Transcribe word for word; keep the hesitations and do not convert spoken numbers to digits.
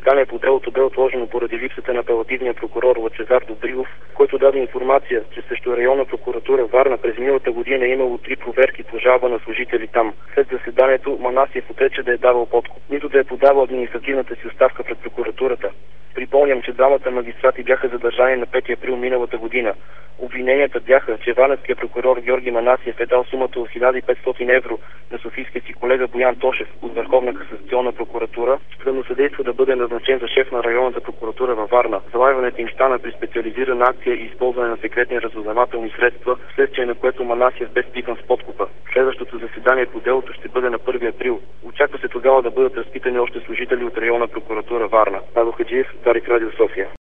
Заседание по делото бе отложено поради липсата на апелативния прокурор Лъчезар Добрилов, който даде информация, че срещу районна прокуратура Варна през миналата година е имало три проверки по жалба на служители там. След заседанието Манасиев отрече да е давал подкуп, нито да е подавал административната си оставка пред прокуратурата. Припомням, че двамата магистрати бяха задържани на пети април миналата година. Обвиненията бяха, че варненският прокурор Георги Манасиев е дал сумата от хиляда и петстотин евро на софийския си колега Боян Тошев от Върховна касационна прокуратура, за да му съдейства да бъде назначен за шеф на районната прокуратура във Варна. Залайването им стана при специализирана акция и използване на секретни разузнавателни средства, вследствие на което Манасиев бе спикан с подкупа. Следващото заседание по делото ще бъде на първи април. Очаква се тогава да бъдат разпитани още служители от районна прокуратура Варна. Павел Хаджиев, Дарик Радио София.